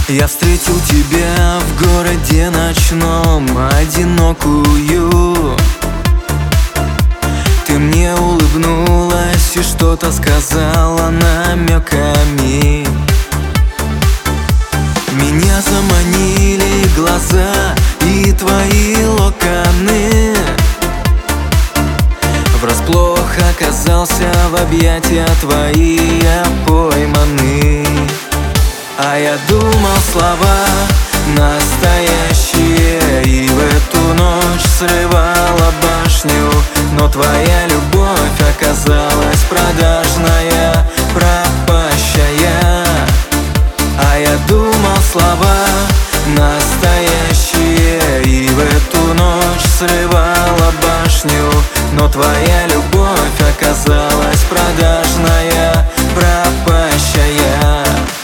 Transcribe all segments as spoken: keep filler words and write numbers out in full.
Я встретил тебя в городе ночном, одинокую. Ты мне улыбнулась и что-то сказала намеками. Меня заманили глаза и твои локоны. Врасплох оказался в объятия твои, я пойманы. А я думал, слова настоящие, и в эту ночь срывала башню. Но твоя любовь оказалась продажная, пропащая. А я думал, слова настоящие, и в эту ночь срывала башню. Но твоя любовь оказалась продажная, пропащая.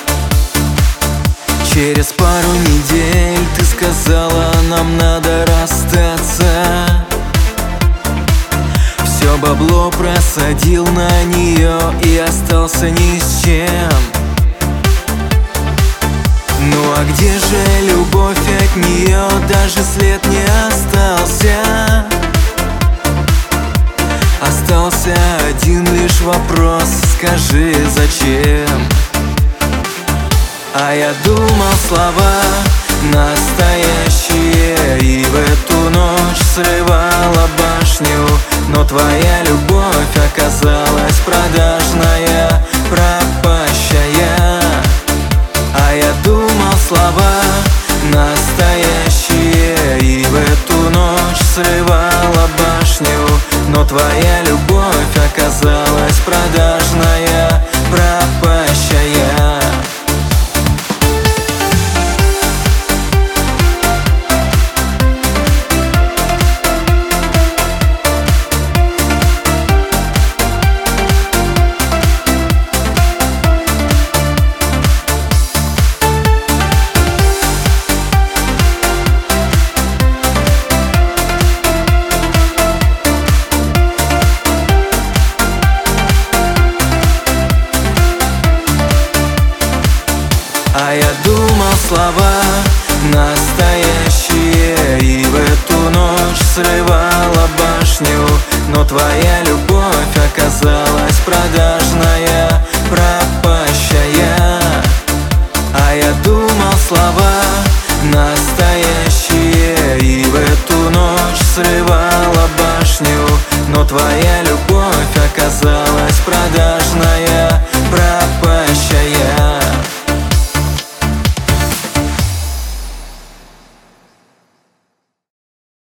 Через пару недель ты сказала, нам надо расстаться. Все бабло просадил на нее и остался ни с чем. Ну а где же любовь от нее? Даже след не остался. Остался один лишь вопрос: скажи, зачем? А я думал, слова настоящие, и в эту ночь срывала башню. Но твоя любовь оказалась продажная, пропащая. А я думал, слова настоящие, и в эту ночь срывала башню. Но твоя любовь оказалась продажная, пропащая. А я думал, слова настоящие, и в эту ночь срывала башню. Но твоя любовь оказалась продажная, пропащая. А я думал, слова настоящие, и в эту ночь срывала башню. Но твоя любовь оказалась продажная,